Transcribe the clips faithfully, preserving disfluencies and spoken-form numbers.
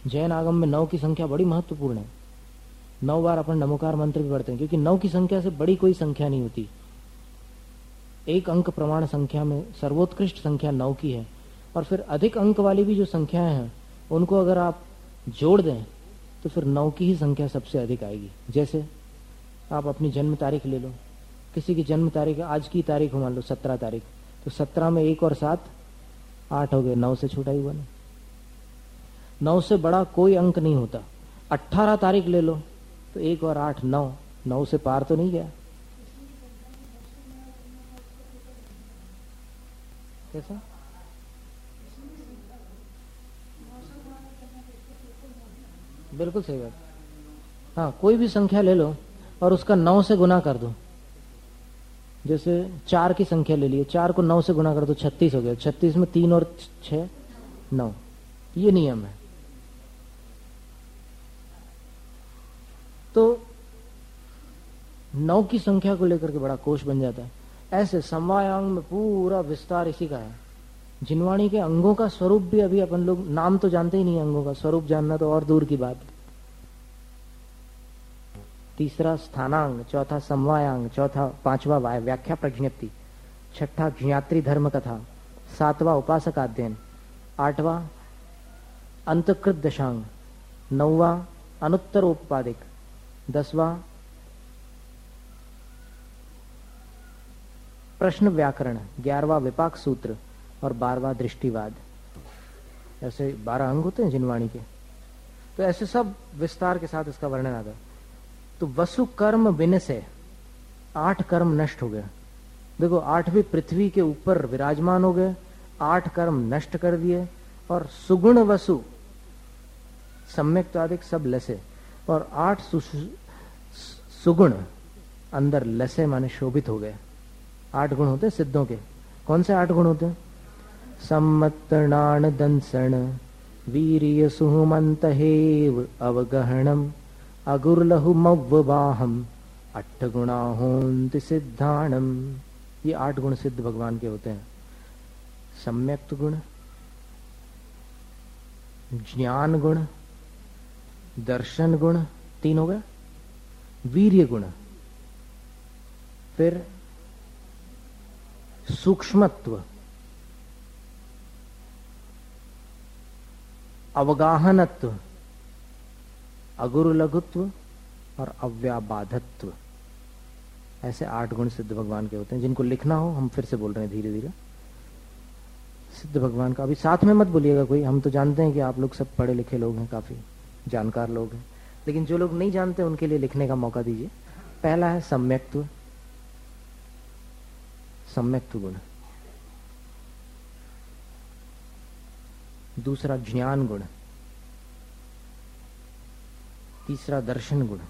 जैन आगम में नौ की संख्या बड़ी महत्वपूर्ण है। नौ बार अपन नमोकार मंत्र भी पढ़ते हैं, क्योंकि नौ की संख्या से बड़ी कोई संख्या नहीं होती। एक अंक प्रमाण संख्या में सर्वोत्कृष्ट संख्या नौ की है, और फिर अधिक अंक वाली भी जो संख्याएं हैं उनको अगर आप जोड़ दें तो फिर नौ की ही संख्या सबसे अधिक आएगी। जैसे आप अपनी जन्म तारीख ले लो, किसी की जन्म तारीख आज की तारीख हो मान लो सत्रह तारीख, तो सत्रह में एक और सात आठ हो गए, नौ से छोटा ही हुआ ना। नौ से बड़ा कोई अंक नहीं होता। अट्ठारह तारीख ले लो तो एक और आठ नौ, नौ से पार तो नहीं गया। कैसा? बिल्कुल सही बात। हाँ, कोई भी संख्या ले लो और उसका नौ से गुना कर दो। जैसे चार की संख्या ले लिए, चार को नौ से गुना कर दो, छत्तीस हो गया। छत्तीस में तीन और छह नौ, ये नियम है। तो नौ की संख्या को लेकर के बड़ा कोश बन जाता है। ऐसे समवायांग में पूरा विस्तार इसी का है। जिनवाणी के अंगों का स्वरूप भी अभी अपन लोग नाम तो जानते ही नहीं, अंगों का स्वरूप जानना तो और दूर की बात। तीसरा स्थानांग, चौथा समवायांग, चौथा पांचवा व्याख्या प्रज्ञप्ति, छठा ज्ञात्री धर्म कथा, सातवां उपासक अध्ययन, आठवां अंतकृत दशांग, नौवां अनुत्तरोपादिक, दसवां प्रश्न व्याकरण, ग्यारहवां विपाक सूत्र और बारहवां दृष्टिवाद। ऐसे बारह अंग होते हैं जिनवाणी के। तो ऐसे सब विस्तार के साथ इसका वर्णन आता है। तो वसु कर्म विनसे, आठ कर्म नष्ट हो गए। देखो, आठवीं पृथ्वी के ऊपर विराजमान हो गए, आठ कर्म नष्ट कर दिए, और सुगुण वसु सम्यक तो आदिक सब लसे, और आठ सुगुण अंदर लसे माने शोभित हो गए। आठ गुण होते सिद्धों के। कौन से आठ गुण होते हैं? सम्मत्तनान दंसण, वीर्य सुमंत हेव अवगहणम, अगुरलहु मव्ववाहम, अट्ठ गुणा होन्ति सिद्धाणम। ये आठ गुण सिद्ध भगवान के होते हैं। सम्यक्त गुण, ज्ञान गुण, दर्शन गुण तीन हो गए, वीर्य गुण, फिर सूक्ष्मत्व, अवगाहनत्व, अगुरु लघुत्व और अव्याबाधत्व। ऐसे आठ गुण सिद्ध भगवान के होते हैं, जिनको लिखना हो। हम फिर से बोल रहे हैं धीरे धीरे। सिद्ध भगवान का अभी साथ में मत बोलिएगा कोई। हम तो जानते हैं कि आप लोग सब पढ़े लिखे लोग हैं, काफी जानकार लोग हैं, लेकिन जो लोग नहीं जानते उनके लिए लिखने का मौका दीजिए। पहला है सम्यक्त्व, सम्यक्त्व गुण। दूसरा ज्ञान गुण, तीसरा दर्शन गुण,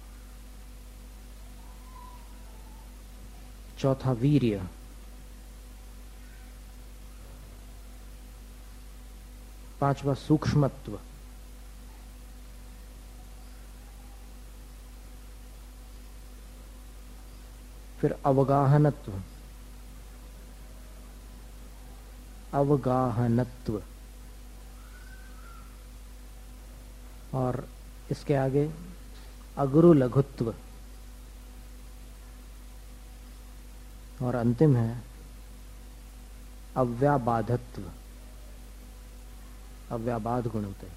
चौथा वीर्य, पांचवा सूक्ष्मत्व, फिर अवगाहनत्व, अवगाहनत्व और इसके आगे अगुरु लघुत्व, और अंतिम है अव्याबाधत्व। अव्याबाध गुण होते हैं।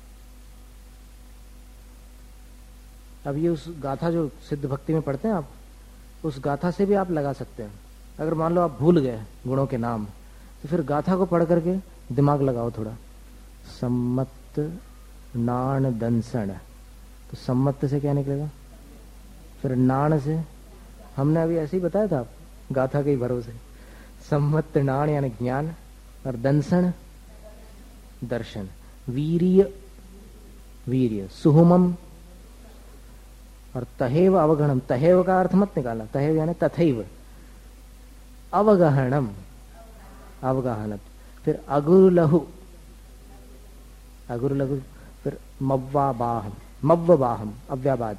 अब ये उस गाथा जो सिद्ध भक्ति में पढ़ते हैं आप, उस गाथा से भी आप लगा सकते हैं। अगर मान लो आप भूल गए गुणों के नाम, तो फिर गाथा को पढ़ करके दिमाग लगाओ थोड़ा। सम्मत नाण दंसण, तो सम्मत से क्या निकलेगा? फिर नाण से, हमने अभी ऐसे ही बताया था आप, गाथा के ही भरोसे। सम्मत नाण यानी ज्ञान, और दंसण दर्शन, वीर्य वीर्य, सुहुमम और तहेव अवगहणम। तहेव का अर्थ मत निकालना, तहेव यानी तथैव, अवगहणम अवगाहनत, फिर अगुरलहु अगुरलहु, फिर मव्वाबाहम मव्वबाहम अव्याबाध,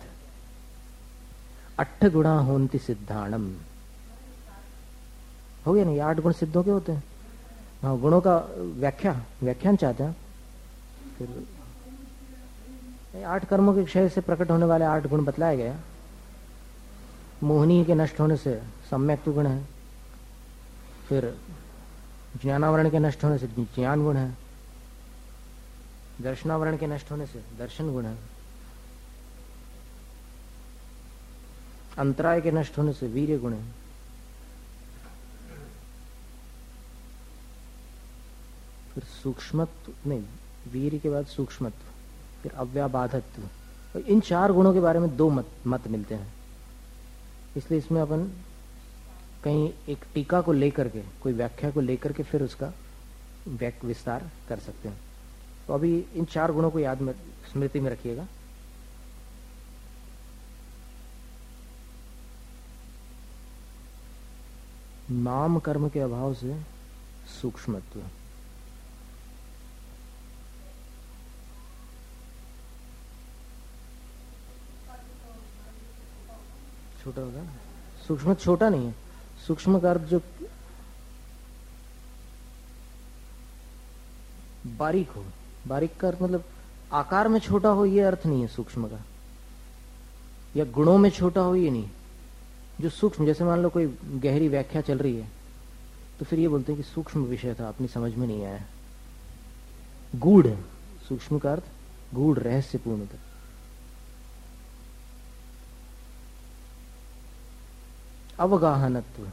अट्ठ गुणा होन्ति सिद्धाणम। हो गया नहीं? आठ गुण सिद्धों के होते हैं। हाँ, गुणों का व्याख्या व्याख्यान चाहते हैं। फिर आठ कर्मों के क्षय से प्रकट होने वाले आठ गुण बतलाया गया। मोहिनी के नष्ट होने से सम्यक गुण है, फिर ज्ञानावरण के नष्ट होने से ज्ञान गुण है, दर्शनावरण के नष्ट होने से दर्शन गुण है, अंतराय के नष्ट होने से वीर्य गुण है, फिर सूक्ष्मत्व नहीं, वीर्य के बाद सूक्ष्मत्व, फिर अव्याबाधत्व। तो इन चार गुणों के बारे में दो मत मत मिलते हैं, इसलिए इसमें अपन कहीं एक टीका को लेकर के, कोई व्याख्या को लेकर के फिर उसका विस्तार कर सकते हैं। तो अभी इन चार गुणों को याद में, स्मृति में रखिएगा। नाम कर्म के अभाव से सूक्ष्मत्व, छोटा होगा। सूक्ष्म छोटा नहीं है, सूक्ष्म का अर्थ जो बारीक हो, बारीक का अर्थ मतलब आकार में छोटा हो, ये अर्थ नहीं है सूक्ष्म का, या गुणों में छोटा हो, ये नहीं। जो सूक्ष्म, जैसे मान लो कोई गहरी व्याख्या चल रही है तो फिर ये बोलते हैं कि सूक्ष्म विषय था, अपनी समझ में नहीं आया। गूढ़, सूक्ष्म का अर्थ गूढ़, रहस्यपूर्ण था। अवगाहनत्व,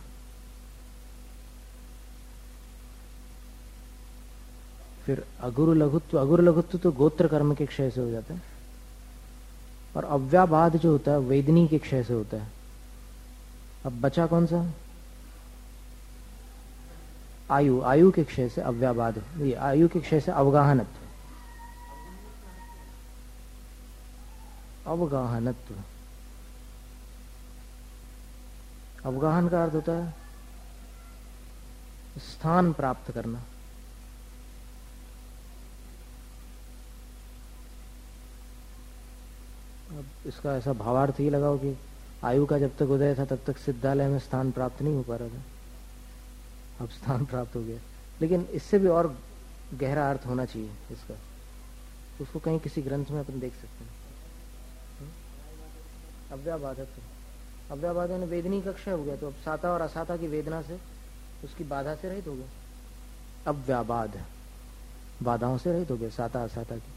फिर अगुरु लघुत्व। अगुरु लघुत्व तो गोत्र कर्म के क्षय से हो जाता है, और अव्याबाध जो होता है वेदनी के क्षय से होता है। अब बचा कौन सा? आयु, आयु के क्षय से अव्याबाध, ये आयु के क्षय से अवगाहनत्व। अवगाहनत्व, अवगाहन का अर्थ होता है स्थान प्राप्त करना। अब इसका ऐसा भावार्थ ही लगाओ कि आयु का जब तक उदय था तब तक सिद्धालय में स्थान प्राप्त नहीं हो पा रहा था, अब स्थान प्राप्त हो गया। लेकिन इससे भी और गहरा अर्थ होना चाहिए इसका, उसको कहीं किसी ग्रंथ में अपन देख सकते हैं। अव्याबाधत्व, अव्याबाध ने वेदनी का क्षय हो गया, तो अब साता और असाता की वेदना से, उसकी बाधा से रहित हो गया। अव्याबाध, बाधाओं से रहित हो गया साता असाता की।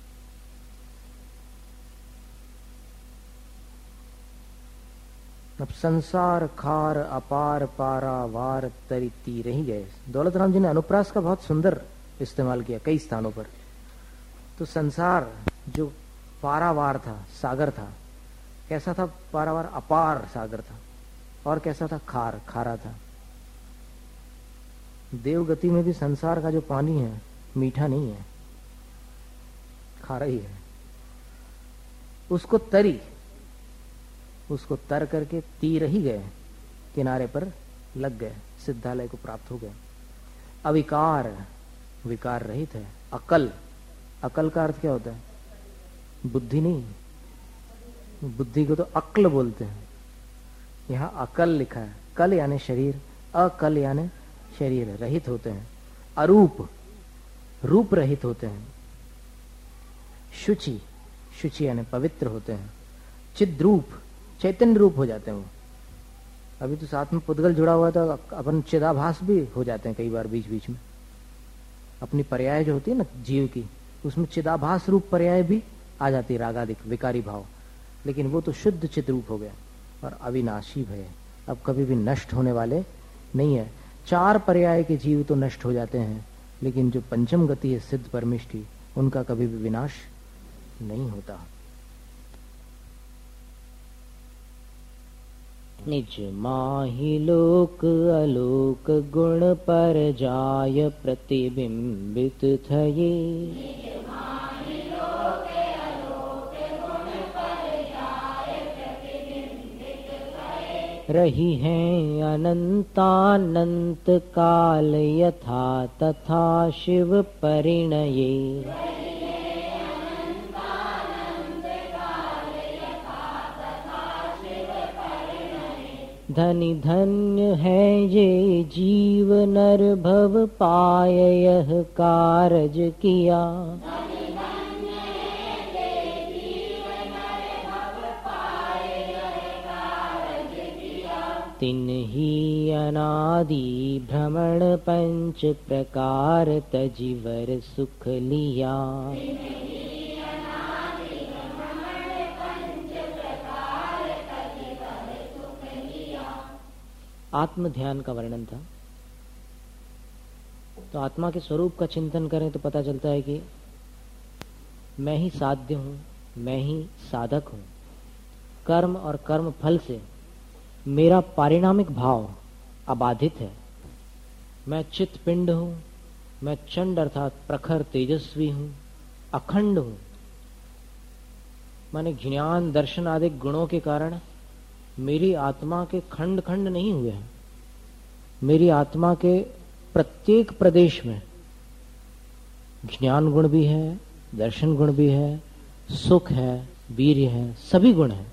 अब संसार खार अपार पारावार तरिती रही गए। दौलत राम जी ने अनुप्रास का बहुत सुंदर इस्तेमाल किया कई स्थानों पर। तो संसार जो पारावार था, सागर था, कैसा था? पारावार अपार सागर था। और कैसा था? खार, खारा था। देवगति में भी संसार का जो पानी है मीठा नहीं है, खारा ही है। उसको तरी, उसको तर करके तीर ही गए, किनारे पर लग गए, सिद्धालय को प्राप्त हो गए। अविकार, विकार रहित है। अकल, अकल का अर्थ क्या होता है? बुद्धि नहीं, बुद्धि को तो अक्ल बोलते हैं, यहाँ अकल लिखा है। कल यानी शरीर, अकल यानी शरीर रहित होते हैं। अरूप, रूप रहित होते हैं। शुचि, शुचि यानी पवित्र होते हैं। चिद्रूप, चैतन्य रूप हो जाते हैं वो। अभी तो साथ में पुद्गल जुड़ा हुआ था, अपन चिदाभास भी हो जाते हैं कई बार बीच बीच में। अपनी पर्याय जो होती है ना जीव की, उसमें चिदाभास रूप पर्याय भी आ जाती है, रागादिक विकारी भाव। लेकिन वो तो शुद्ध चित रूप हो गया और अविनाशी भय, अब कभी भी नष्ट होने वाले नहीं है। चार पर्याय के जीव तो नष्ट हो जाते हैं, लेकिन जो पंचम गति है सिद्ध परमिष्ठी, उनका कभी भी विनाश नहीं होता। निज माहि लोक अलोक गुण पर जाय प्रतिबिंबित थये। रही हैं अनंतानंत काल यथा तथा शिव परिणये। धनि धन्य है ये जीव नर भव पाय यह कारज किया। तिन्ही अनादि भ्रमण पंच प्रकार तजीवर सुख लिया। आत्म ध्यान का वर्णन था। तो आत्मा के स्वरूप का चिंतन करें तो पता चलता है कि मैं ही साध्य हूं, मैं ही साधक हूं। कर्म और कर्म फल से मेरा पारिणामिक भाव अबाधित है। मैं चित्त पिंड हूं, मैं चंड अर्थात प्रखर तेजस्वी हूं, अखंड हूं। माने ज्ञान दर्शन आदि गुणों के कारण मेरी आत्मा के खंड खंड नहीं हुए हैं। मेरी आत्मा के प्रत्येक प्रदेश में ज्ञान गुण भी है, दर्शन गुण भी है, सुख है, वीर्य है, सभी गुण हैं।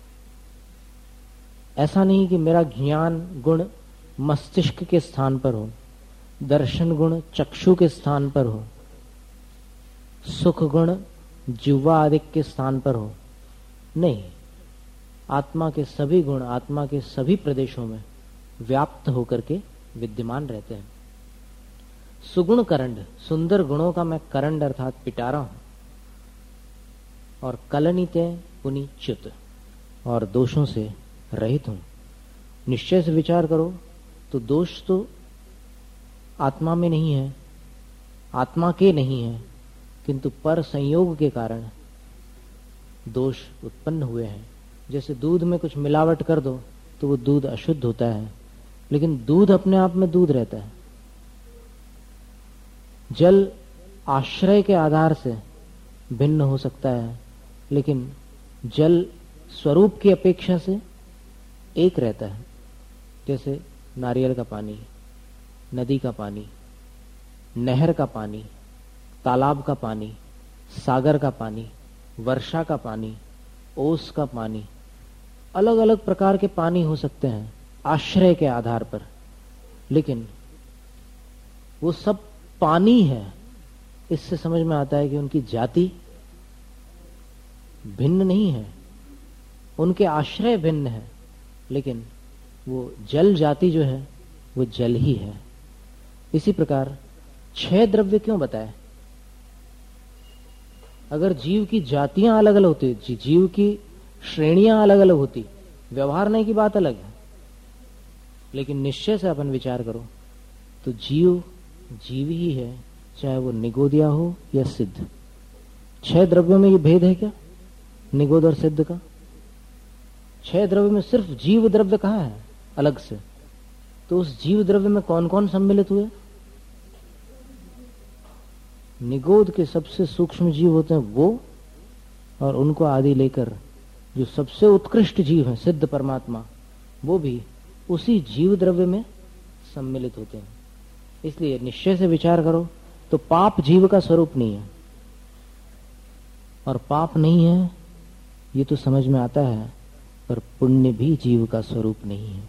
ऐसा नहीं कि मेरा ज्ञान गुण मस्तिष्क के स्थान पर हो, दर्शन गुण चक्षु के स्थान पर हो, सुख गुण जिह्वा आदि के स्थान पर हो। नहीं, आत्मा के सभी गुण आत्मा के सभी प्रदेशों में व्याप्त होकर के विद्यमान रहते हैं। सुगुण करंड, सुंदर गुणों का मैं करंड अर्थात पिटारा हूं। और कलनिते पुनिच्युत, और दोषों से रहित हूं। निश्चय से विचार करो तो दोष तो आत्मा में नहीं है, आत्मा के नहीं है, किंतु पर संयोग के कारण दोष उत्पन्न हुए हैं। जैसे दूध में कुछ मिलावट कर दो तो वो दूध अशुद्ध होता है, लेकिन दूध अपने आप में दूध रहता है। जल आश्रय के आधार से भिन्न हो सकता है, लेकिन जल स्वरूप की अपेक्षा से एक रहता है। जैसे नारियल का पानी, नदी का पानी, नहर का पानी, तालाब का पानी, सागर का पानी, वर्षा का पानी, ओस का पानी, अलग अलग प्रकार के पानी हो सकते हैं आश्रय के आधार पर, लेकिन वो सब पानी है। इससे समझ में आता है कि उनकी जाति भिन्न नहीं है, उनके आश्रय भिन्न है, लेकिन वो जल जाति जो है वो जल ही है। इसी प्रकार छह द्रव्य क्यों बताए? अगर जीव की जातियां अलग अलग होती, जीव की श्रेणियां अलग अलग होती, व्यवहारने की बात अलग है, लेकिन निश्चय से अपन विचार करो तो जीव जीव ही है, चाहे वो निगोदिया हो या सिद्ध। छह द्रव्यों में ये भेद है क्या, निगोद और सिद्ध का? छह द्रव्य में सिर्फ जीव द्रव्य कहाँ है अलग से? तो उस जीव द्रव्य में कौन कौन सम्मिलित हुए? निगोद के सबसे सूक्ष्म जीव होते हैं वो, और उनको आदि लेकर जो सबसे उत्कृष्ट जीव है सिद्ध परमात्मा, वो भी उसी जीव द्रव्य में सम्मिलित होते हैं। इसलिए निश्चय से विचार करो तो पाप जीव का स्वरूप नहीं है, और पाप नहीं है ये तो समझ में आता है, पर पुण्य भी जीव का स्वरूप नहीं है।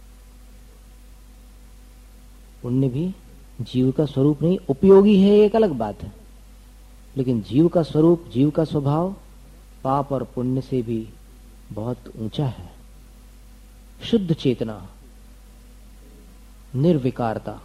पुण्य भी जीव का स्वरूप नहीं, उपयोगी है एक अलग बात है, लेकिन जीव का स्वरूप, जीव का स्वभाव पाप और पुण्य से भी बहुत ऊंचा है। शुद्ध चेतना, निर्विकारता,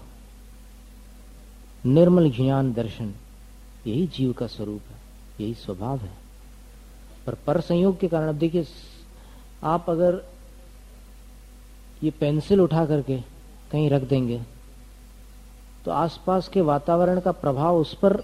निर्मल ज्ञान दर्शन, यही जीव का स्वरूप है, यही स्वभाव है। पर पर संयोग के कारण, अब देखिए, आप अगर ये पेंसिल उठा करके कहीं रख देंगे तो आसपास के वातावरण का प्रभाव उस पर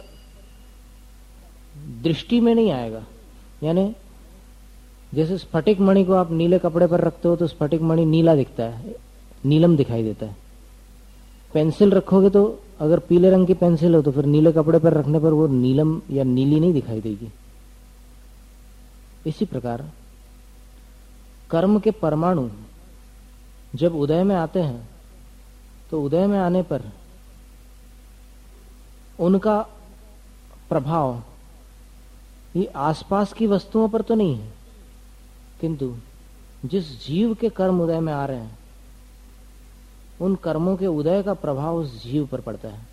दृष्टि में नहीं आएगा। यानी जैसे स्फटिक मणि को आप नीले कपड़े पर रखते हो तो स्फटिक मणि नीला दिखता है, नीलम दिखाई देता है। पेंसिल रखोगे तो अगर पीले रंग की पेंसिल हो तो फिर नीले कपड़े पर रखने पर वो नीलम या नीली नहीं दिखाई देगी। इसी प्रकार कर्म के परमाणु जब उदय में आते हैं तो उदय में आने पर उनका प्रभाव ये आसपास की वस्तुओं पर तो नहीं है, किंतु जिस जीव के कर्म उदय में आ रहे हैं उन कर्मों के उदय का प्रभाव उस जीव पर पड़ता है।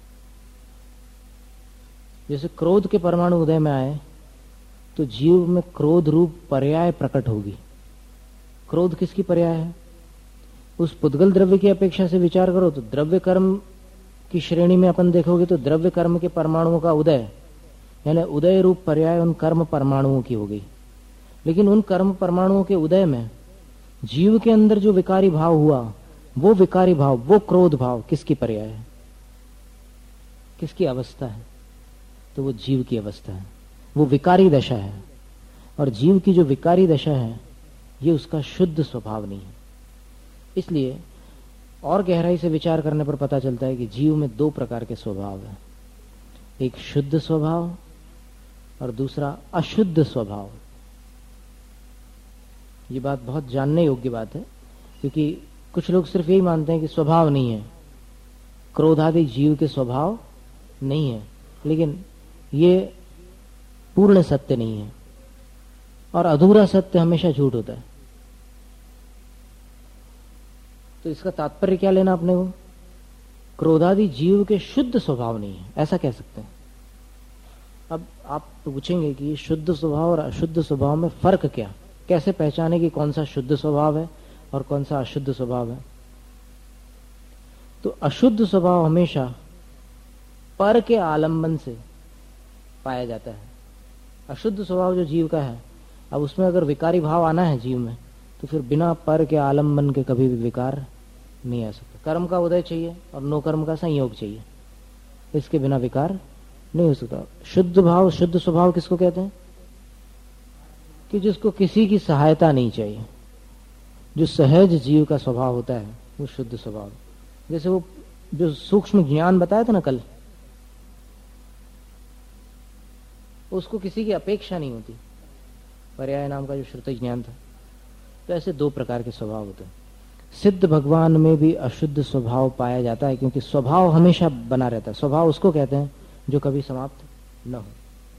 जैसे क्रोध के परमाणु उदय में आए तो जीव में क्रोध रूप पर्याय प्रकट होगी। क्रोध किसकी पर्याय है? उस पुद्गल द्रव्य की अपेक्षा से विचार करो तो द्रव्य कर्म की श्रेणी में अपन देखोगे तो द्रव्य कर्म के परमाणुओं का उदय, यानी उदय रूप पर्याय उन कर्म परमाणुओं की हो गई। लेकिन उन कर्म परमाणुओं के उदय में जीव के अंदर जो विकारी भाव हुआ, वो विकारी भाव, वो क्रोध भाव किसकी पर्याय है, किसकी अवस्था है? तो वो जीव की अवस्था है, वो विकारी दशा है। और जीव की जो विकारी दशा है ये उसका शुद्ध स्वभाव नहीं है। इसलिए और गहराई से विचार करने पर पता चलता है कि जीव में दो प्रकार के स्वभाव है, एक शुद्ध स्वभाव और दूसरा अशुद्ध स्वभाव। ये बात बहुत जानने योग्य बात है, क्योंकि कुछ लोग सिर्फ यही मानते हैं कि स्वभाव नहीं है, क्रोध आदि जीव के स्वभाव नहीं है, लेकिन ये पूर्ण सत्य नहीं है और अधूरा सत्य हमेशा झूठ होता है। तो इसका तात्पर्य क्या लेना अपने को? क्रोधादि जीव के शुद्ध स्वभाव नहीं है, ऐसा कह सकते हैं। अब आप पूछेंगे कि शुद्ध स्वभाव और अशुद्ध स्वभाव में फर्क क्या, कैसे पहचाने कि कौन सा शुद्ध स्वभाव है और कौन सा अशुद्ध स्वभाव है? तो अशुद्ध स्वभाव हमेशा पर के आलंबन से पाया जाता है। अशुद्ध स्वभाव जो जीव का है, अब उसमें अगर विकारी भाव आना है जीव में, तो फिर बिना पर के आलंबन के कभी भी विकार नहीं आ सकता। कर्म का उदय चाहिए और नो कर्म का संयोग चाहिए, इसके बिना विकार नहीं हो सकता। शुद्ध भाव, शुद्ध स्वभाव किसको कहते हैं? कि जिसको किसी की सहायता नहीं चाहिए, जो सहज जीव का स्वभाव होता है वो शुद्ध स्वभाव। जैसे वो जो सूक्ष्म ज्ञान बताया था ना कल, उसको किसी की अपेक्षा नहीं होती, पर्याय नाम का जो श्रुति ज्ञान था। तो ऐसे दो प्रकार के स्वभाव होते हैं। सिद्ध भगवान में भी अशुद्ध स्वभाव पाया जाता है, क्योंकि स्वभाव हमेशा बना रहता है। स्वभाव उसको कहते हैं जो कभी समाप्त न हो।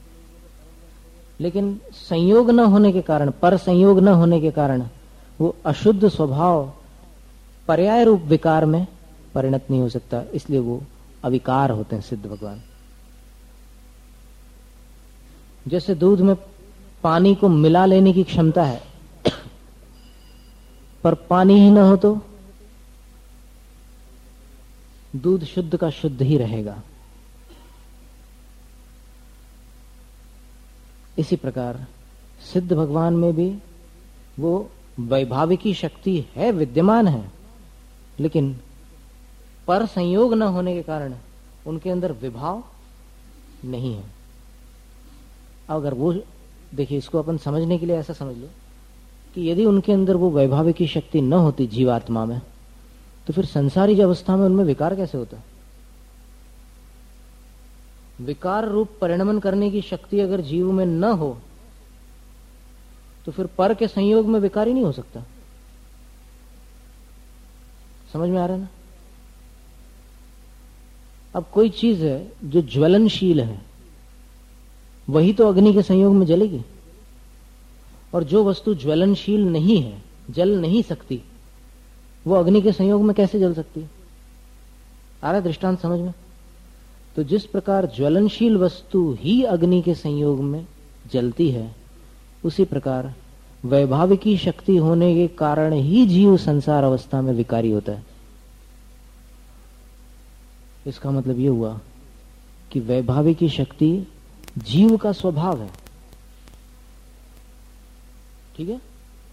लेकिन संयोग न होने के कारण, पर संयोग न होने के कारण वो अशुद्ध स्वभाव पर्याय रूप विकार में परिणत नहीं हो सकता, इसलिए वो अविकार होते हैं सिद्ध भगवान। जैसे दूध में पानी को मिला लेने की क्षमता है, पर पानी ही न हो तो दूध शुद्ध का शुद्ध ही रहेगा। इसी प्रकार सिद्ध भगवान में भी वो वैभाविकी शक्ति है, विद्यमान है, लेकिन पर संयोग न होने के कारण उनके अंदर विभाव नहीं है। अगर वो देखिए, इसको अपन समझने के लिए ऐसा समझ लो कि यदि उनके अंदर वो वैभाविकी शक्ति न होती जीवात्मा में, तो फिर संसारी अवस्था में उनमें विकार कैसे होता? विकार रूप परिणमन करने की शक्ति अगर जीव में न हो तो फिर पर के संयोग में विकार ही नहीं हो सकता। समझ में आ रहा है ना? अब कोई चीज है जो ज्वलनशील है, वही तो अग्नि के संयोग में जलेगी, और जो वस्तु ज्वलनशील नहीं है, जल नहीं सकती, वो अग्नि के संयोग में कैसे जल सकती है? आ रहा दृष्टांत समझ में? तो जिस प्रकार ज्वलनशील वस्तु ही अग्नि के संयोग में जलती है, उसी प्रकार वैभाविकी शक्ति होने के कारण ही जीव संसार अवस्था में विकारी होता है। इसका मतलब यह हुआ कि वैभाविकी शक्ति जीव का स्वभाव है। ठीक है?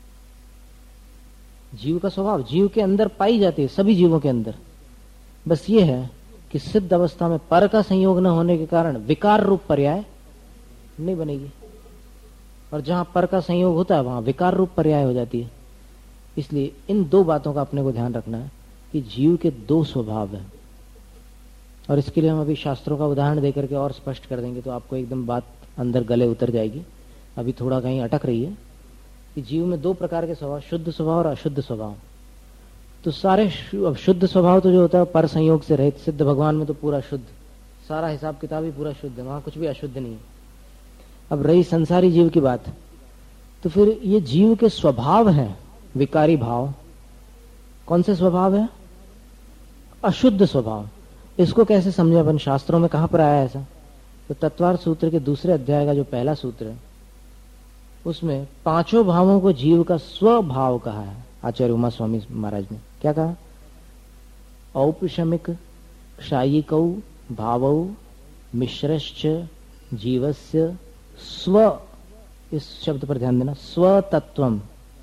जीव का स्वभाव जीव के अंदर पाई जाती है, सभी जीवों के अंदर। बस ये है कि सिद्ध अवस्था में पर का संयोग न होने के कारण विकार रूप पर्याय नहीं बनेगी, और जहां पर का संयोग होता है वहां विकार रूप पर्याय हो जाती है। इसलिए इन दो बातों का अपने को ध्यान रखना है कि जीव के दो स्वभाव हैं, और इसके लिए हम अभी शास्त्रों का उदाहरण देकर के और स्पष्ट कर देंगे, तो आपको एकदम बात अंदर गले उतर जाएगी। अभी थोड़ा कहीं अटक रही है कि जीव में दो प्रकार के स्वभाव, शुद्ध स्वभाव और अशुद्ध स्वभाव। तो सारे शुद्ध स्वभाव तो जो होता है पर संयोग से रहित, सिद्ध भगवान में तो पूरा शुद्ध, सारा हिसाब किताब ही पूरा शुद्ध है, वहां कुछ भी अशुद्ध नहीं है। अब रही संसारी जीव की बात, तो फिर ये जीव के स्वभाव हैं विकारी भाव। कौन से स्वभाव है? अशुद्ध स्वभाव। इसको कैसे समझे अपन? शास्त्रों में कहां पर आया ऐसा? तो तत्वार्थ सूत्र के दूसरे अध्याय का जो पहला सूत्र है, उसमें पांचों भावों को जीव का स्वभाव कहा है आचार्य उमा स्वामी महाराज ने। क्या क्या कहा? औपशमिक क्षायिकौ भावौ मिश्रश्च जीवस्य स्व, इस शब्द पर ध्यान देना, स्वतत्वम।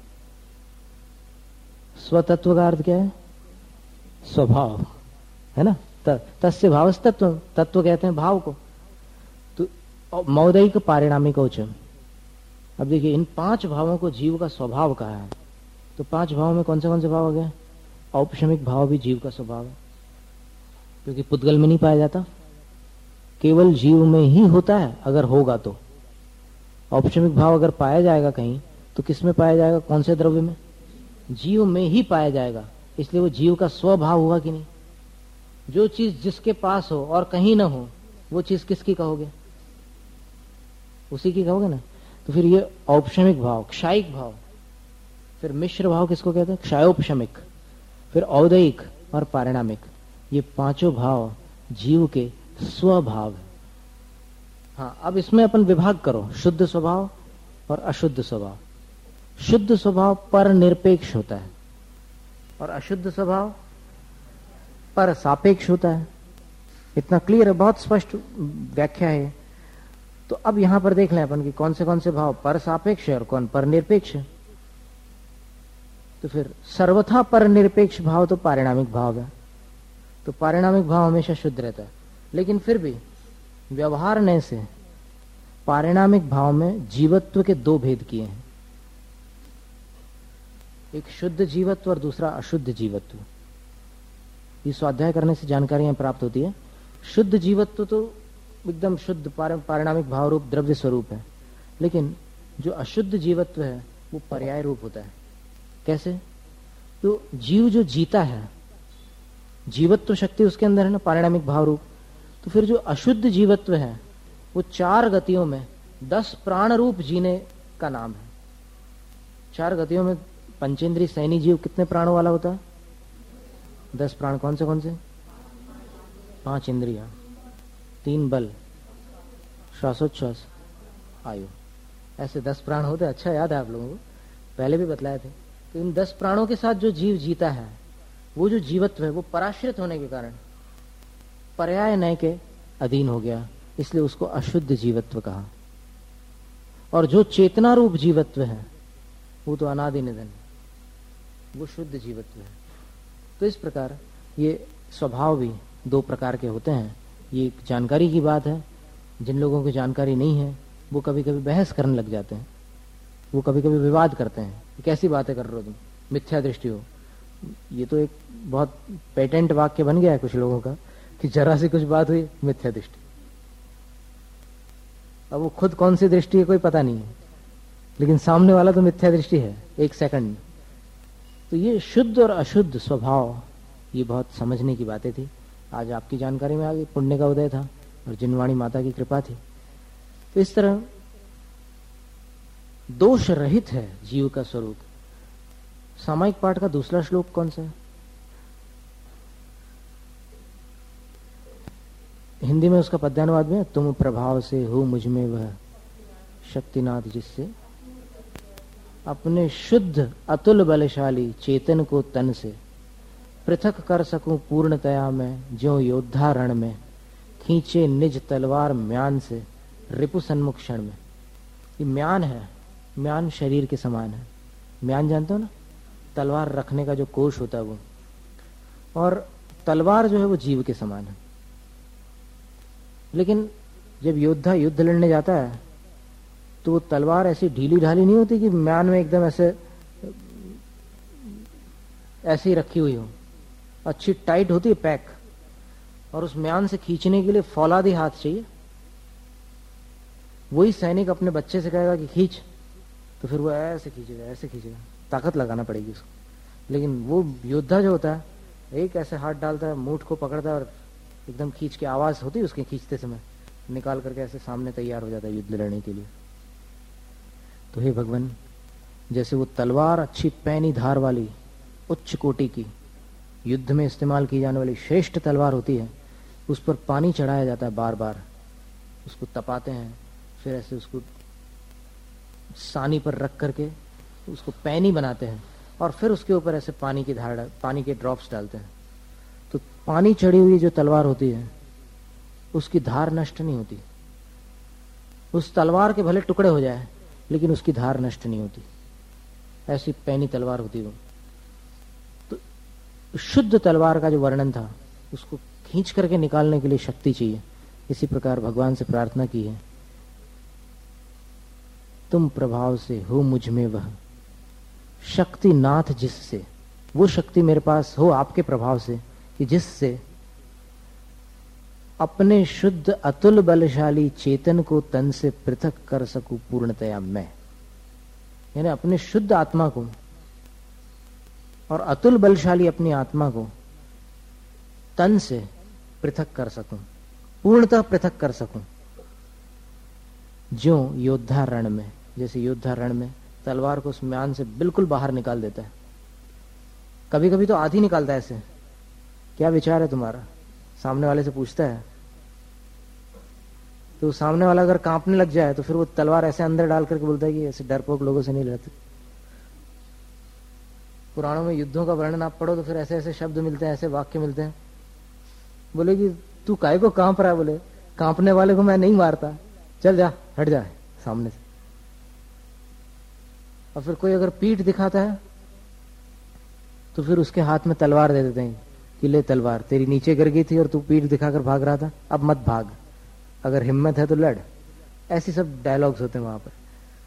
स्वतत्व का अर्थ क्या है? स्वभाव, है ना? तस्य भावस्तत्व, तत्व कहते हैं भाव को। तो मौदैक पारिणामिक औचम। अब देखिए, इन पांच भावों को जीव का स्वभाव कहा है। तो पांच भावों में कौन से कौन से भाव हो गए? औपशमिक भाव भी जीव का स्वभाव है, क्योंकि पुद्गल में नहीं पाया जाता, केवल जीव में ही होता है अगर होगा तो। औपशमिक भाव अगर पाया जाएगा कहीं तो किस में पाया जाएगा? कौन से द्रव्य में? जीव में ही पाया जाएगा। इसलिए वो जीव का स्वभाव हुआ कि नहीं? जो चीज जिसके पास हो और कहीं ना हो, वो चीज किसकी कहोगे? उसी की कहोगे ना। तो फिर ये औपशमिक भाव, क्षायिक भाव, फिर मिश्र भाव किसको कहते हैं? क्षायोपशमिक, फिर औदैक और पारिणामिक। ये पांचों भाव जीव के स्वभाव है। हाँ, अब इसमें अपन विभाग करो, शुद्ध स्वभाव और अशुद्ध स्वभाव। शुद्ध स्वभाव पर निरपेक्ष होता है और अशुद्ध स्वभाव पर सापेक्ष होता है। इतना क्लियर है, बहुत स्पष्ट व्याख्या है। तो अब यहां पर देख लें अपन कि कौन से कौन से भाव पर सापेक्ष है और कौन पर निरपेक्ष है। तो फिर सर्वथा पर निरपेक्ष भाव तो पारिणामिक भाव है। तो पारिणामिक भाव हमेशा शुद्ध रहता है, लेकिन फिर भी व्यवहार ने से पारिणामिक भाव में जीवत्व के दो भेद किए हैं, एक शुद्ध जीवत्व और दूसरा अशुद्ध जीवत्व। ये स्वाध्याय करने से जानकारियां प्राप्त होती है। शुद्ध जीवत्व तो एकदम शुद्ध पारिणामिक भाव रूप द्रव्य स्वरूप है, लेकिन जो अशुद्ध जीवत्व है वो पर्याय रूप होता है। कैसे? तो जीव जो जीता है, जीवत्व शक्ति उसके अंदर है ना, पारिणामिक भाव रूप। तो फिर जो अशुद्ध जीवत्व है वो चार गतियों में दस प्राण रूप जीने का नाम है। चार गतियों में पंचेंद्रिय सैनी जीव कितने प्राणों वाला होता है? दस प्राण। कौन से कौन से? पांच इंद्रिया, तीन बल, श्वासोच्छ्वास, आयु, ऐसे दस प्राण होते। अच्छा याद है आप लोगों को, पहले भी बतलाए थे। तो इन दस प्राणों के साथ जो जीव जीता है, वो जो जीवत्व है वो पराश्रित होने के कारण पर्याय नय के अधीन हो गया, इसलिए उसको अशुद्ध जीवत्व कहा। और जो चेतना रूप जीवत्व है वो तो अनादि निधन, वो शुद्ध जीवत्व है। तो इस प्रकार ये स्वभाव भी दो प्रकार के होते हैं। ये एक जानकारी की बात है। जिन लोगों की जानकारी नहीं है वो कभी कभी बहस करने लग जाते हैं, वो कभी कभी विवाद करते हैं। कैसी बातें कर रहे हो तुम, मिथ्या दृष्टि हो। ये तो एक बहुत पेटेंट वाक्य बन गया है कुछ लोगों का कि जरा सी कुछ बात हुई मिथ्या दृष्टि। अब वो खुद कौन सी दृष्टि है कोई पता नहीं है, लेकिन सामने वाला तो मिथ्या दृष्टि है एक सेकंड में। तो ये शुद्ध और अशुद्ध स्वभाव, ये बहुत समझने की बातें थी। आज आपकी जानकारी में आ गई, पुण्य का उदय था और जिनवाणी माता की कृपा थी। तो इस तरह दोष रहित है जीव का स्वरूप। सामायिक पाठ का दूसरा श्लोक कौन सा है? हिंदी में उसका पद्यानुवाद में, तुम प्रभाव से हो मुझ में वह शक्तिनाथ जिससे अपने शुद्ध अतुल बलशाली चेतन को तन से पृथक कर सकूं पूर्णतया में, ज्यों योद्धा रण में खींचे निज तलवार म्यान से रिपु सन्मुख क्षण में। ये म्यान है, म्यान शरीर के समान है। म्यान जानते हो ना, तलवार रखने का जो कोष होता है वो, और तलवार जो है वो जीव के समान है। लेकिन जब योद्धा युद्ध लड़ने जाता है तो वो तलवार ऐसी ढीली ढाली नहीं होती कि म्यान में एकदम ऐसे ऐसे ही रखी हुई हो, अच्छी टाइट होती है पैक, और उस म्यान से खींचने के लिए फौलादी हाथ चाहिए। वही सैनिक अपने बच्चे से कहेगा कि खींच, तो फिर वो ऐसे खींचेगा, ऐसे खींचेगा, ताकत लगाना पड़ेगी उसको। लेकिन वो योद्धा जो होता है एक ऐसे हाथ डालता है, मूठ को पकड़ता है और एकदम खींच के आवाज होती है उसके खींचते समय, निकाल करके ऐसे सामने तैयार हो जाता है युद्ध लड़ने के लिए। तो हे भगवान, जैसे वो तलवार अच्छी पैनी धार वाली उच्च कोटि की युद्ध में इस्तेमाल की जाने वाली श्रेष्ठ तलवार होती है, उस पर पानी चढ़ाया जाता है, बार बार उसको तपाते हैं, फिर ऐसे उसको सानी पर रख करके उसको पैनी बनाते हैं, और फिर उसके ऊपर ऐसे पानी की धार पानी के ड्रॉप्स डालते हैं, तो पानी चढ़ी हुई जो तलवार होती है उसकी धार नष्ट नहीं होती। उस तलवार के भले टुकड़े हो जाए लेकिन उसकी धार नष्ट नहीं होती। ऐसी पैनी तलवार होती वो। तो शुद्ध तलवार का जो वर्णन था उसको खींच करके निकालने के लिए शक्ति चाहिए। इसी प्रकार भगवान से प्रार्थना की है, तुम प्रभाव से हो मुझ में वह शक्ति नाथ जिससे, वो शक्ति मेरे पास हो आपके प्रभाव से कि जिससे अपने शुद्ध अतुल बलशाली चेतन को तन से पृथक कर सकूं पूर्णतया मैं। यानी अपने शुद्ध आत्मा को और अतुल बलशाली अपनी आत्मा को तन से पृथक कर सकूं, पूर्णतः पृथक कर सकूं। जो योद्धा रण में, जैसे योद्धा रण में तलवार को उस म्यान से बिल्कुल बाहर निकाल देता है, कभी कभी तो आधी निकालता है ऐसे, क्या विचार है तुम्हारा, सामने वाले से पूछता है, तो सामने वाला अगर कांपने लग जाए तो फिर वो तलवार ऐसे अंदर डाल करके बोलता है कि ऐसे डरपोक लोगों से नहीं लड़ते। पुराणों में युद्धों का वर्णन आप पढ़ो तो फिर ऐसे ऐसे शब्द मिलते हैं, ऐसे वाक्य मिलते हैं। बोले कि तू काहे को कांप रहा है, बोले कांपने वाले को मैं नहीं मारता, चल जा हट जा सामने से। और फिर कोई अगर पीठ दिखाता है तो फिर उसके हाथ में तलवार दे देते हैं कि ले तलवार, तेरी नीचे गिर गई थी और तू पीठ दिखाकर भाग रहा था, अब मत भाग, अगर हिम्मत है तो लड़। ऐसी सब डायलॉग्स होते हैं वहां पर।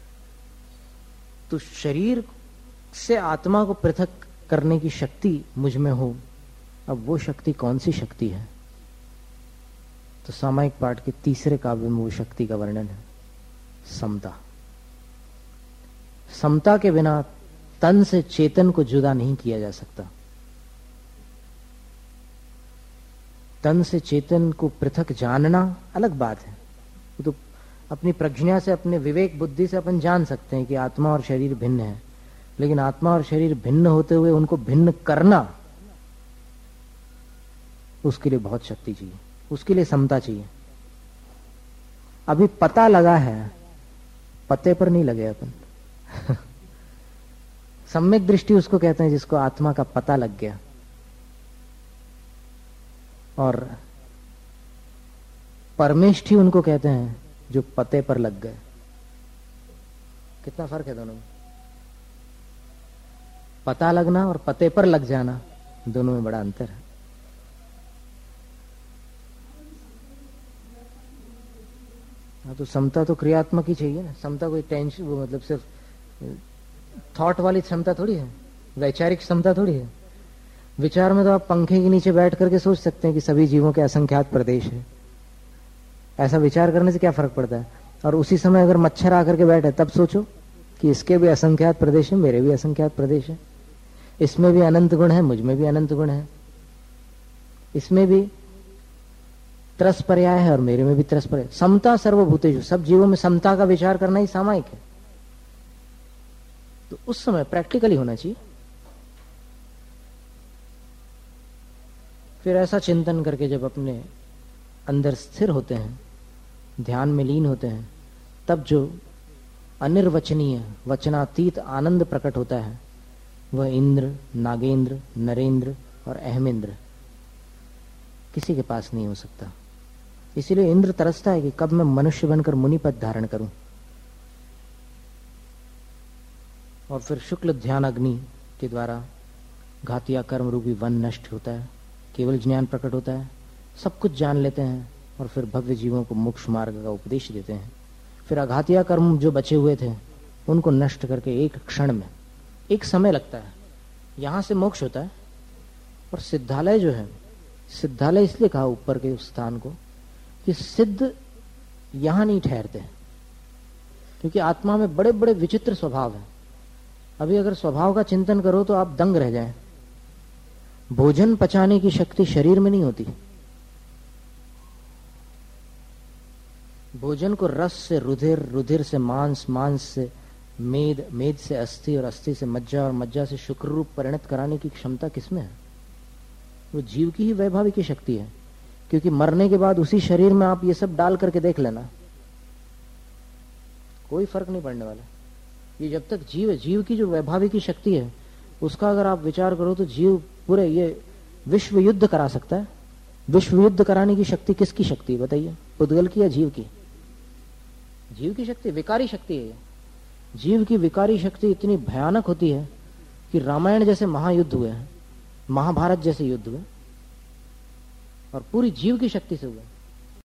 तो शरीर से आत्मा को पृथक करने की शक्ति मुझ में हो, अब वो शक्ति कौन सी शक्ति है? तो सामायिक पाठ के तीसरे काव्य में वो शक्ति का वर्णन है, समता। समता के बिना तन से चेतन को जुदा नहीं किया जा सकता। तन से चेतन को पृथक जानना अलग बात है, तो अपनी प्रज्ञा से, अपने विवेक बुद्धि से अपन जान सकते हैं कि आत्मा और शरीर भिन्न है, लेकिन आत्मा और शरीर भिन्न होते हुए उनको भिन्न करना, उसके लिए बहुत शक्ति चाहिए, उसके लिए समता चाहिए। अभी पता लगा है, पते पर नहीं लगे अपन। सम्यक दृष्टि उसको कहते हैं जिसको आत्मा का पता लग गया, और परमेष्ठी उनको कहते हैं जो पते पर लग गए। कितना फर्क है दोनों में? पता लगना और पते पर लग जाना, दोनों में बड़ा अंतर है। हाँ, तो समता तो क्रियात्मक ही चाहिए ना। समता कोई टेंशन, वो मतलब सिर्फ थॉट वाली क्षमता थोड़ी है, वैचारिक क्षमता थोड़ी है। विचार में तो आप पंखे के नीचे बैठ करके सोच सकते हैं कि सभी जीवों के असंख्यात प्रदेश है, ऐसा विचार करने से क्या फर्क पड़ता है। और उसी समय अगर मच्छर आकर के बैठे तब सोचो कि इसके भी असंख्यात प्रदेश है, मेरे भी असंख्यात प्रदेश है, इसमें भी अनंत गुण है, मुझ में भी अनंत गुण है, इसमें भी त्रस पर्याय है और मेरे में भी त्रस पर्याय। समता सर्वभूतेषु, सब जीवों में समता का विचार करना ही सामायिक है। तो उस समय प्रैक्टिकली होना चाहिए। फिर ऐसा चिंतन करके जब अपने अंदर स्थिर होते हैं, ध्यान में लीन होते हैं, तब जो अनिर्वचनीय वचनातीत आनंद प्रकट होता है वह इंद्र, नागेंद्र, नरेंद्र और अहमेंद्र किसी के पास नहीं हो सकता। इसीलिए इंद्र तरसता है कि कब मैं मनुष्य बनकर मुनि पद धारण करूं। और फिर शुक्ल ध्यान अग्नि के द्वारा घातिया कर्म रूपी वन नष्ट होता है, केवल ज्ञान प्रकट होता है, सब कुछ जान लेते हैं और फिर भव्य जीवों को मोक्ष मार्ग का उपदेश देते हैं। फिर अघातिया कर्म जो बचे हुए थे उनको नष्ट करके एक क्षण में, एक समय लगता है, यहां से मोक्ष होता है। और सिद्धालय जो है, सिद्धालय इसलिए कहा ऊपर के उस स्थान को कि सिद्ध यहां नहीं ठहरते, क्योंकि आत्मा में बड़े बड़े विचित्र स्वभाव है। अभी अगर स्वभाव का चिंतन करो तो आप दंग रह जाएं। भोजन पचाने की शक्ति शरीर में नहीं होती। भोजन को रस से रुधिर, रुधिर से मांस, मांस से मेद, मेद से अस्थि और अस्थि से मज्जा और मज्जा से शुक्र रूप परिणत कराने की क्षमता किसमें है? वो जीव की ही वैभाविक शक्ति है। क्योंकि मरने के बाद उसी शरीर में आप ये सब डाल करके देख लेना, कोई फर्क नहीं पड़ने वाला। ये जब तक जीव है, जीव की जो वैभाविक शक्ति है उसका अगर आप विचार करो तो जीव पूरे ये विश्व युद्ध करा सकता है। विश्व युद्ध कराने की शक्ति किसकी शक्ति है बताइए, पुद्गल की या जीव की? जीव की शक्ति, विकारी शक्ति है। जीव की विकारी शक्ति इतनी भयानक होती है कि रामायण जैसे महायुद्ध हुए हैं, महाभारत जैसे युद्ध हुए, और पूरी जीव की शक्ति से हुए।